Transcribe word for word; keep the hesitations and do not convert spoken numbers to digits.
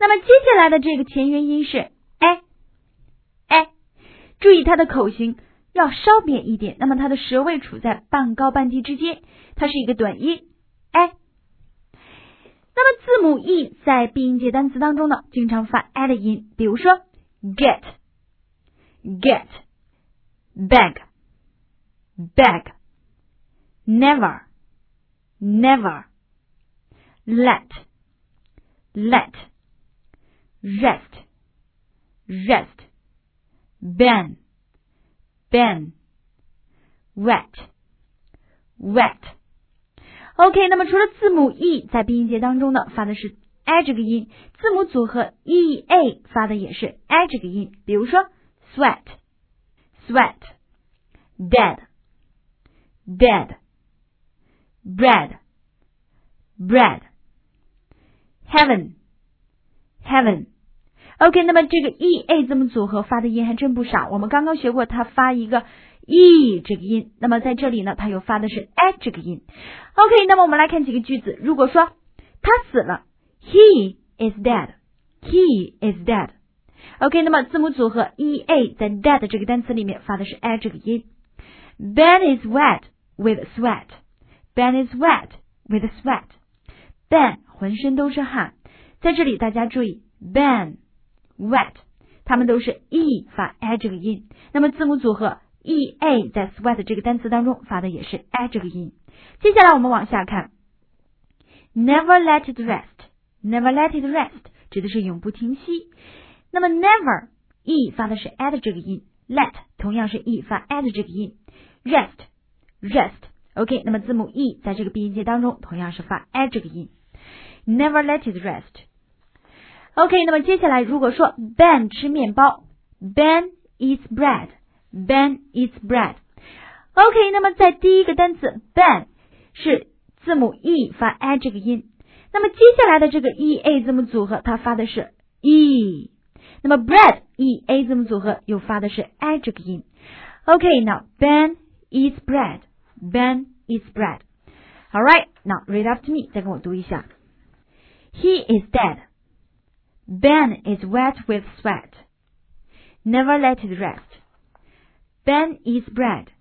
那么接下来的这个前元音是 a a， 注意它的口型要稍扁一点，那么它的舌位处在半高半低之间，它是一个短音 a。 那么字母 e 在闭音节单词当中呢，经常发 a 的音，比如说 get get bag bag never never let let rest rest ban ban wet wet。 OK， 那么除了字母 e 在闭音节当中呢发的是 a 这个音，字母组合 e a 发的也是 a 这个音，比如说 sweat sweat dead dead bread bread heaven heaven。 OK， 那么这个 e a 字母组合发的音还真不少，我们刚刚学过它发一个 e 这个音，那么在这里呢它又发的是 a 这个音。 OK， 那么我们来看几个句子，如果说他死了 he is dead he is dead。 OK， 那么字母组合 e a 在 dead 这个单词里面发的是 a 这个音。 Ben is wet with sweat Ben is wet with sweat。 Ben 浑身都是汗，在这里大家注意 Ben wet 它们都是 e 发 a 这个音，那么字母组合 e a 在 sweat 这个单词当中发的也是 a 这个音。接下来我们往下看 never let it rest never let it rest 指的是永不停息，那么 never e 发的是 a 的这个音， let 同样是 e 发 a 的这个音， rest rest OK， 那么字母 e 在这个闭音节当中同样是发 a 这个音， never let it rest。 OK， 那么接下来如果说 Ben 吃面包 Ben eats bread Ben eats bread。 OK， 那么在第一个单词 Ben 是字母 e 发 a 这个音，那么接下来的这个 e a 字母组合它发的是 e， 那么 bread e a 字母组合又发的是 a 这个音。 OK， now Ben eats bread Ben eats bread。 Alright, now read after me， 再跟我读一下。 He is dead Ben is wet with sweat Never let it rest Ben eats bread